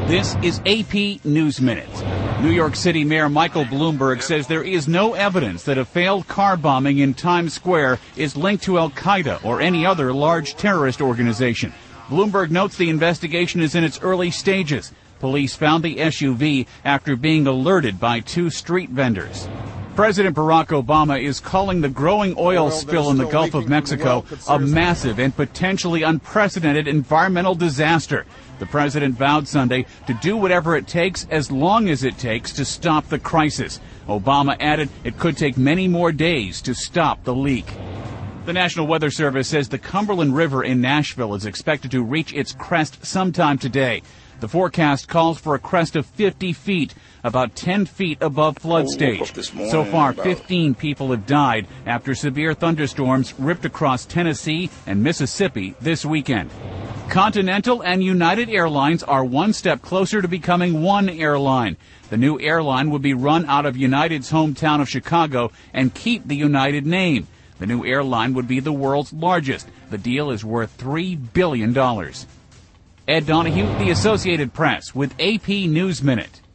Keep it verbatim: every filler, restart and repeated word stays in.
This is A P News Minute. New York City Mayor Michael Bloomberg says there is no evidence that a failed car bombing in Times Square is linked to Al-Qaeda or any other large terrorist organization. Bloomberg notes the investigation is in its early stages. Police found the S U V after being alerted by two street vendors. President Barack Obama is calling the growing oil spill in the Gulf of Mexico a massive and potentially unprecedented environmental disaster. The president vowed Sunday to do whatever it takes as long as it takes to stop the crisis. Obama added it could take many more days to stop the leak. The National Weather Service says the Cumberland River in Nashville is expected to reach its crest sometime today. The forecast calls for a crest of fifty feet, about ten feet above flood stage. So far, fifteen people have died after severe thunderstorms ripped across Tennessee and Mississippi this weekend. Continental and United Airlines are one step closer to becoming one airline. The new airline would be run out of United's hometown of Chicago and keep the United name. The new airline would be the world's largest. The deal is worth three billion dollars. Ed Donahue, The Associated Press, with A P News Minute.